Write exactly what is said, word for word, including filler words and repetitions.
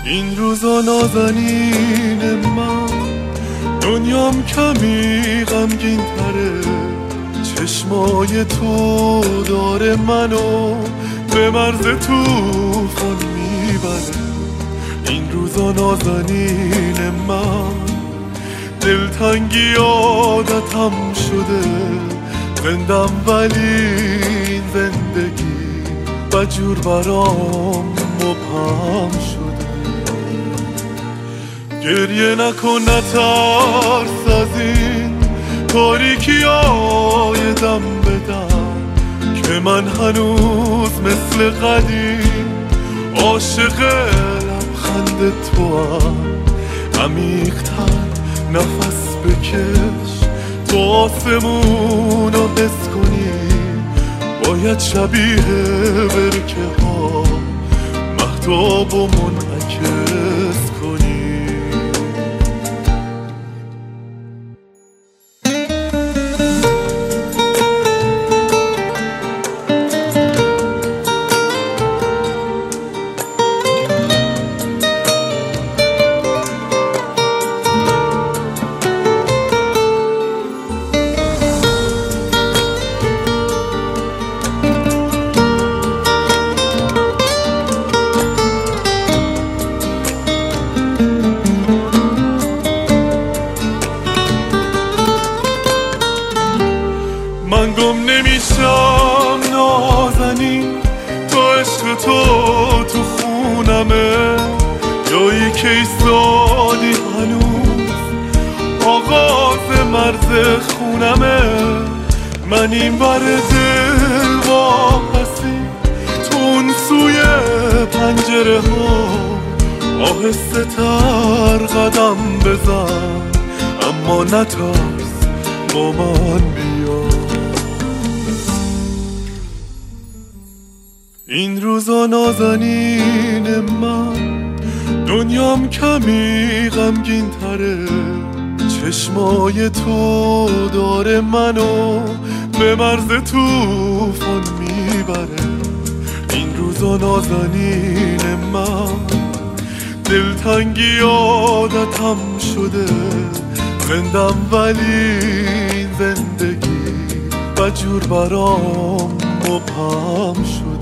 این روزا نازنین من، دنیام کمی غمگین تره، چشمای تو داره منو به مرز توفان میبره. این روزا نازنین من، دلتنگی عادتم شده، زندم ولی این زندگی بجور برام مبهم شده. گریه نکن نترس از این تاریکی های دم بدم، که من هنوز مثل قدیم عاشق لبخند تو هم. عمیق‌تر نفس بکش تو آسمونو حس کنی، باید شبیه برکه ها مهتاب و منعکس کنی. من گم نمیشم نازنین، تو عشق تو تو خونمه، جایی که ایستادی هنوز آغاز مرز خونمه. من این بر دل واپسی، تو اون سوی پنجره ها آهسته تر قدم بزن، اما نترس با من بیا. این روزا نازنین من، دنیام کمی غمگین تره، چشمای تو داره منو به مرز توفان میبره. این روزا نازنین من، دلتنگی عادتم شده، زندم ولی این زندگی بجور برام مبهم شده.